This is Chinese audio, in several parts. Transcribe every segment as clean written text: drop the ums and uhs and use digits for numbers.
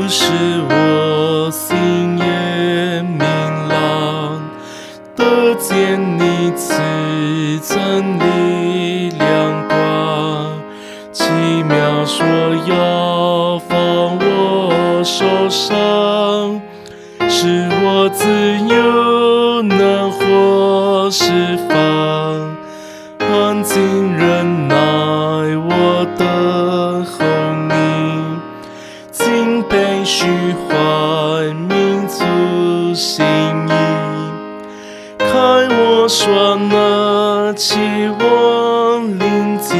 使我心也明朗，得见你赐真理亮光。奇妙说要放我手上，使我自由能获释放。安静忍耐，我等候你，敬悲虚怀，民族心意。开我双耳，启我灵机，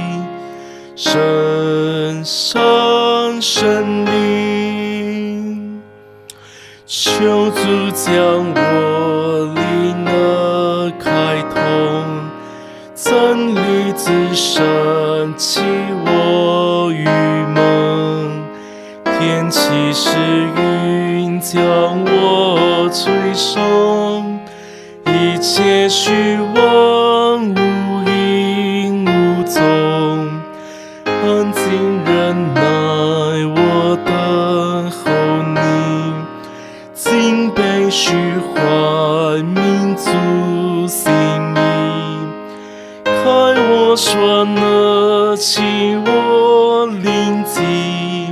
神上神灵。求主将我灵耳开通，真理之神启我愚蒙。天气是云将我吹送，一切虚妄无影无踪。安静忍耐，我等候你，敬悲虚怀，民族心意。开我双耳，启我灵机，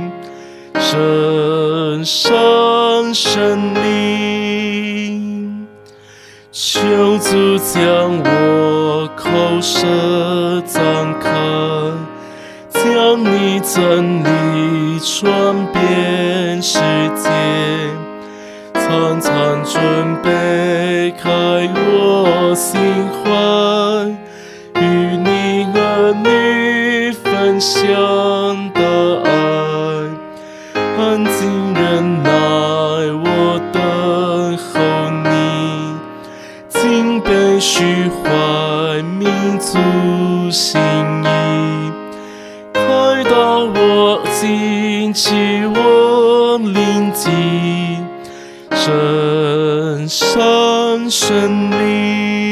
神上神灵。求主将我口舌张开，将你真理传遍世界。常常准备开我心怀，与你儿女分享的爱。安静忍耐，我等候你，敬悲虚怀，民族心意。开导我心，启我灵机，神上神灵。